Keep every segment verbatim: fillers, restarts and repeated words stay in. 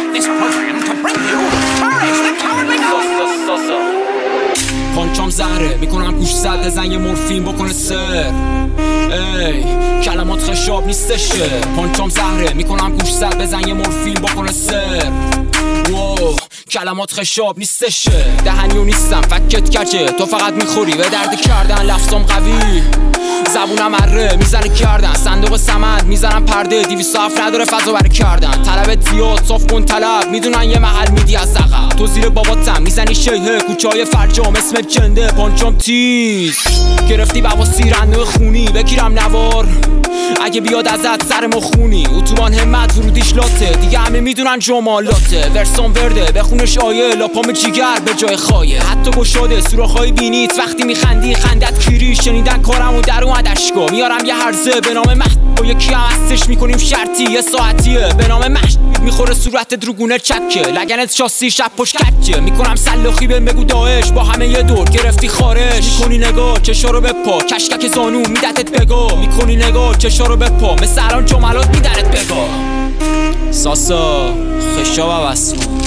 this program to bring you Courage the Cowardly Dog. پانچام زهره میکنم گوش زد بزن یه مورفین بکنه سر. ای کلمات خشاب نیستشه. پانچام زهره میکنم گوش زد بزن یه مورفین بکنه سر. واو کلمات خشاب نیستشه. دهنیو نیستم فکت کچه تو فقط میخوری به درد کردن. لفظم قوی زبونم اره میزنه کردن. صندوق سمند میزنم پرده دیویست و هفت نداره فضا بره کردن. طلب زیاد صاف کن طلب میدونن یه محل میدی از عقب. تو زیر باباتم میزنی شیهه کوچای فرجام اسمت چنده. پانچام تیز گرفتی بواسیر رنده خونی بگیرم نوار اگه بیاد ازت سر ما خونی. اتوبان همت ورودیش لاته دیگه همه میدونن جمالاته. ورسان ورده بخونش آیه لاپام جیگر به جای خایه. حتی گشاده سوراخای بینیت وقتی میخندی خندت کیری. شنیدن کارم و در اومد اشکا میارم یه هرزه به نام مهد و یکی هم هستش میکنیم شرطی یه ساعتیه به نام مهد میخوره صورتت رو گونه چکه. لگنت شاسی شب پشت کچه میکنم سلاخی به بگو داعش با همه یه دور گرفتی خارش. میکنی نگاه چشا رو بپا کشکک زانو میدتت بگا. میکنی نگاه چشا رو بپا مثل الان جملات میدنت بگا. ساسا خشاب عوض کن.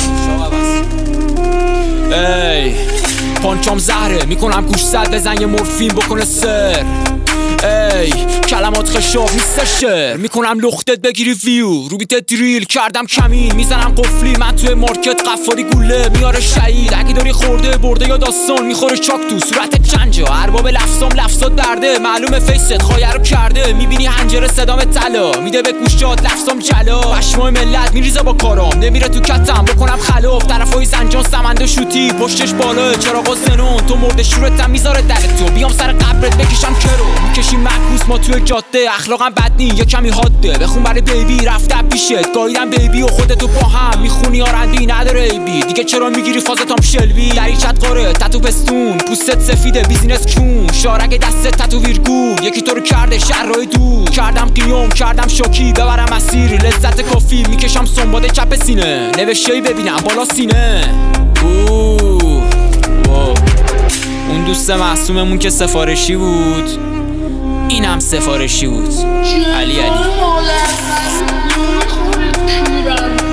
ای پانچام زهره میکنم گوش زد بزن یه مورفین بکنه سر. ای کلمات خشاب نیستشه. میکنم لختت بگیری ویو رو بیت دریل کردم کمین. میزنم قفلی من توی مارکت قفاری گوله میاره شهید. اگه داری خورده برده یا داستان میخوره چاک تو صورت چنجا. ارباب لفظام لفظات درده معلومه فیست خایه رو کرده. میبینی هنجره صدام طلا میده به گوشات لفظام جلا. پشمای ملت میریزه با کارام نمیره تو کتم بکنم خلاف. طرفای زنجان سمند و شوتی پشتش بالا چراغ زنون. تو مرده شورتم میذاره در تو بیام سر قبرت بکشم کرو. میکشیم معکوس ما توی جاده اخلاقم بد نی یه کمی حاده. بخون برای بیبی رفتم پیشت گاییدم بیبی و خودتو با هم میخونی آرندی نداره ایبی. دیگه چرا میگیری فازتام شلبی. دریچت قاره تتو پستون پوستت سفیده بیزینس کون. شارک دستت تتو ویرگول یکی تو رو کرده شرای دور. کردم قیام کردم شوکی ببرم مسیر لذت کافی. میکشم سنباده چپ سینه نوشته‌ای ببینم بالا سینه. اوه واو اون دوست معصوممون که سفارشی بود اینم سفارشی بود. علی علی